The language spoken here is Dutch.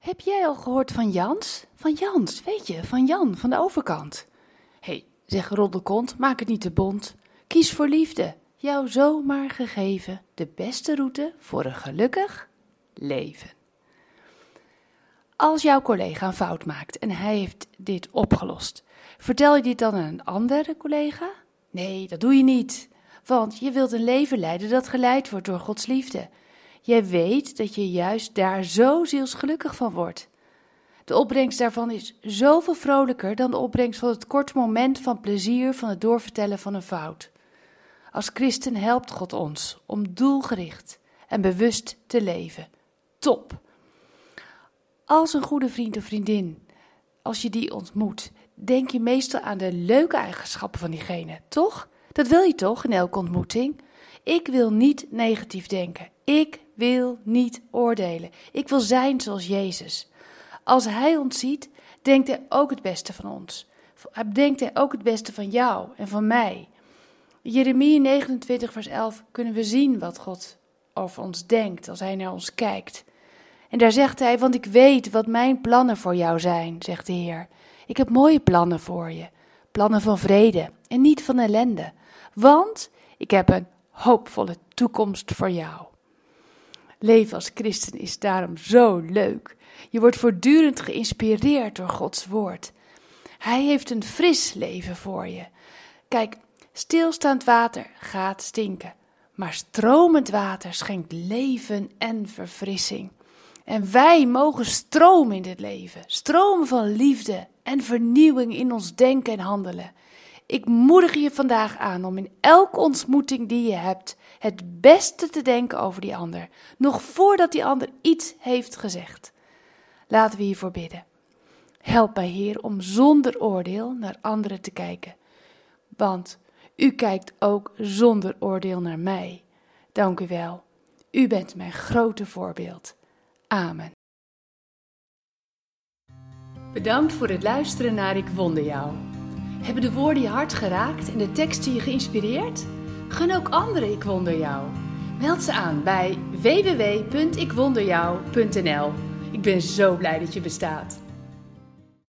Heb jij al gehoord van Jans? Van Jans, weet je, van Jan, van de overkant. Hé, zeg roddelkont, maak het niet te bont. Kies voor liefde, jou zomaar gegeven. De beste route voor een gelukkig leven. Als jouw collega een fout maakt en hij heeft dit opgelost, vertel je dit dan aan een andere collega? Nee, dat doe je niet. Want je wilt een leven leiden dat geleid wordt door Gods liefde. Jij weet dat je juist daar zo zielsgelukkig van wordt. De opbrengst daarvan is zoveel vrolijker dan de opbrengst van het korte moment van plezier van het doorvertellen van een fout. Als christen helpt God ons om doelgericht en bewust te leven. Top! Als een goede vriend of vriendin, als je die ontmoet, denk je meestal aan de leuke eigenschappen van diegene, toch? Dat wil je toch in elke ontmoeting? Ik wil niet negatief denken. Ik wil niet oordelen. Ik wil zijn zoals Jezus. Als Hij ons ziet, denkt Hij ook het beste van ons. Denkt Hij ook het beste van jou en van mij. In Jeremia 29 vers 11 kunnen we zien wat God over ons denkt als Hij naar ons kijkt. En daar zegt Hij, want ik weet wat mijn plannen voor jou zijn, zegt de Heer. Ik heb mooie plannen voor je. Plannen van vrede en niet van ellende. Want ik heb een hoopvolle toekomst voor jou. Leven als christen is daarom zo leuk. Je wordt voortdurend geïnspireerd door Gods woord. Hij heeft een fris leven voor je. Kijk, stilstaand water gaat stinken, maar stromend water schenkt leven en verfrissing. En wij mogen stromen in dit leven, stromen van liefde en vernieuwing in ons denken en handelen. Ik moedig je vandaag aan om in elke ontmoeting die je hebt het beste te denken over die ander, nog voordat die ander iets heeft gezegd. Laten we hiervoor bidden. Help mij, Heer, om zonder oordeel naar anderen te kijken, want U kijkt ook zonder oordeel naar mij. Dank U wel. U bent mijn grote voorbeeld. Amen. Bedankt voor het luisteren naar Ik Wonder Jou. Hebben de woorden je hart geraakt en de teksten je geïnspireerd? Gun ook anderen Ik Wonder Jou. Meld ze aan bij www.ikwonderjou.nl. Ik ben zo blij dat je bestaat.